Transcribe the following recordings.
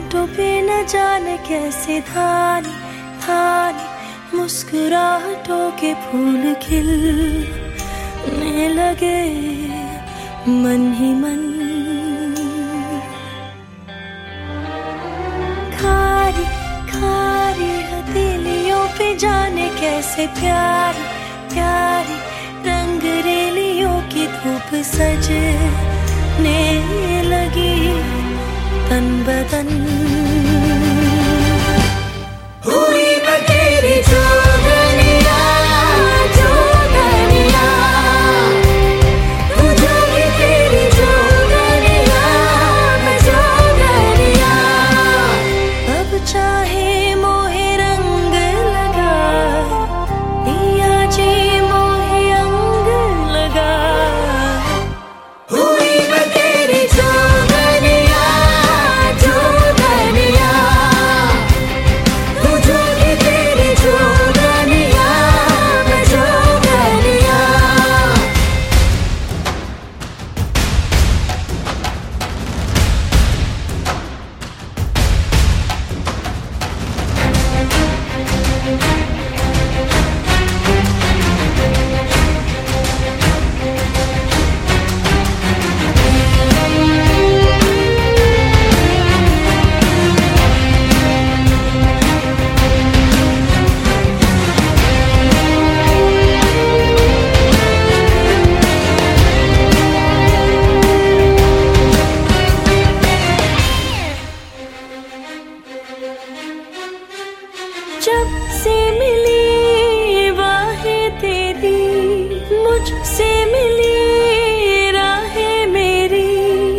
होठों पे न जाने कैसे धानी धानी मुस्कुराहटों के फूल खिलने लगे मन ही मन। खारी खारी हथेलियों पे जाने कैसे प्यारी प्यारी रंग रेलियों की धूप सजने लगी तन बदन। हुई मैं तेरी जोगनिया जोगनिया, तू जोगी तेरी जोगनिया मैं जोगनिया। अब चाहे मोहे रंग लगा पिया जी मोहे अंग लगा। हुई मैं तेरी जोगनिया जोगनिया, तू जोगी तेरी जोगनिया मैं जोगनिया। जब से मिली बाहें तेरी मुझसे मिली राहें मेरी।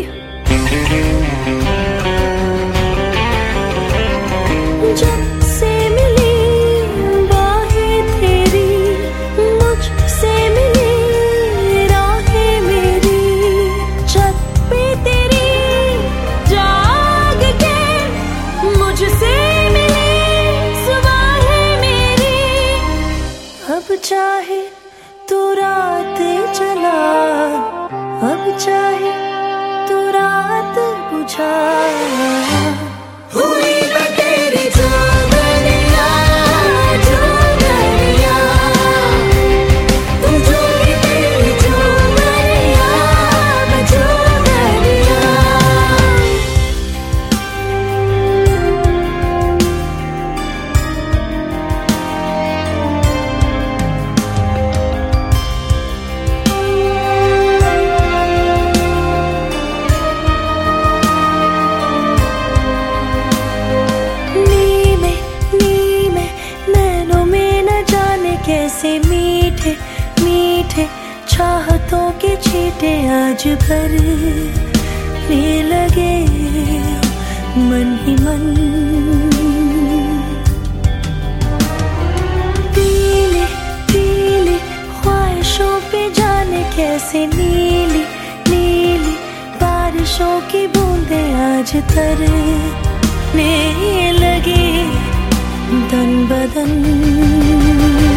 जब से मिली बाहें तेरी मुझसे मिली राहें मेरी। छत पे तेरी जाग के मुझसे अब चाहे तू रात जला अब चाहे तू रात बुझा। हुई मैं तेरी जोगनिया जोगनिया, तू जोगी तेरी जोगनिया मैं जोगनिया। कैसे मीठे मीठे चाहतों के छींटे आज भरने लगे मन ही मन। पीली पीली ख्वाहिशों पे जाने कैसे नीली नीली बारिशों की बूंदें आज तरने लगे तन बदन।